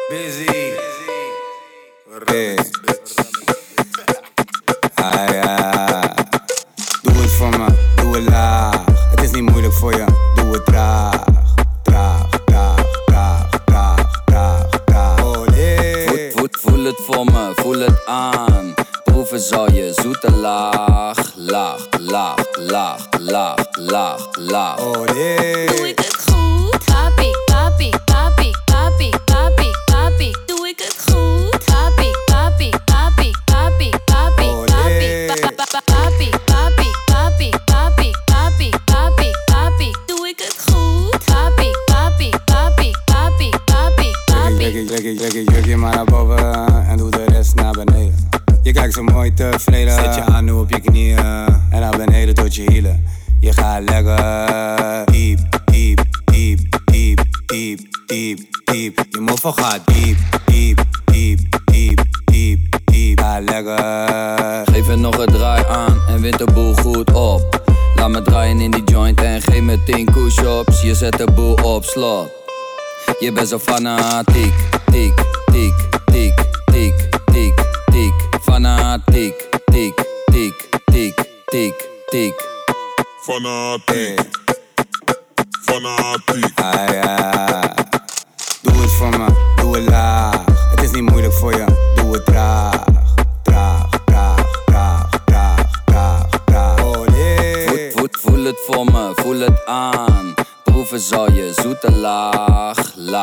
Busy. Doe het voor me, doe het laag. Het is niet moeilijk voor je, doe het traag. Voel het voor me, voel het aan. Proeven zal je zoete laag. Doe ik het goed? Papi, papi, papi, papi, papi, papi. Doe ik het goed? Papi, papi, papi, papi, papi, papi, papi, papi, papi, papi, papi, papi, papi. Doe ik het goed? Papi, papi, papi, papi, papi, papi. Trek je jurkje maar naar boven en doe de rest naar beneden. Je kijkt zo mooi tevreden. Zet je aan nu op je knieën en naar beneden tot je hielen. Je gaat lekker diep. Je moffel gaat diep. Ga lekker. Geef er nog een draai aan en wint de boel goed op. Laat me draaien in die joint en geef me 10 push-ups. Je zet de boel op slot. Je bent zo fanatiek, tik. Fanatiek, tik. Fanatiek. Doe het voor me, doe het laag. Het is niet moeilijk voor je, doe het traag. Voel het voor me, voel het aan. Proeven zal je zoete laag.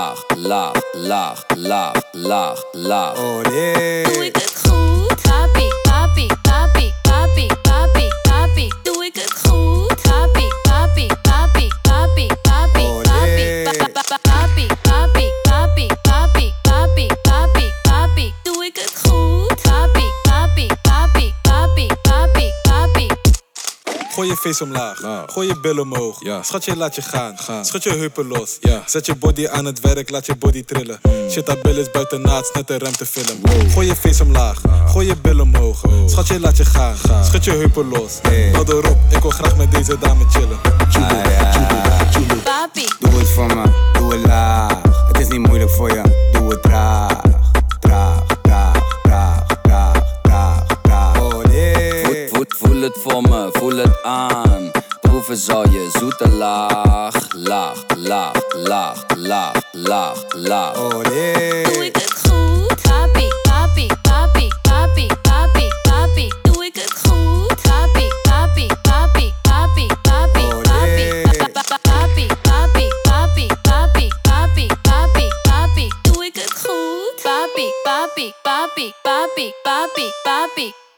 Doe ik het goed? Papi, papi, papi, papi, papi, papi. Doe ik het goed? Papi, papi, papi, papi, papi, papi, papi, papi, papi, papi, papi, papi, papi. Doe ik het goed? Papi, papi, papi, papi, papi, papi. Gooi je face omlaag, gooi je billen omhoog. Schatje, laat je gaan. Schud je heupen los. Zet je body aan het werk, laat je body trillen. Shit, dat bil is buiten naad, net een ruimtefilm. Gooi je face omlaag, gooi je billen omhoog. Schatje, laat je gaan. Schud je heupen los. Bel erop, ik wil graag met deze dame chillen. Papi. Doe het voor me, doe het laag. Het is niet moeilijk voor je, doe het traag. Voel het voor me, voel het aan. Proeven zal je zoete laag. Doe ik het goed? Papi, papi, papi, papi, papi, papi. Doe ik het goed? Papi, papi, papi, papi, papi, papi, papi, papi, papi, papi, papi, papi, papi. Doe ik het goed? Papi, papi, papi, papi, papi, papi.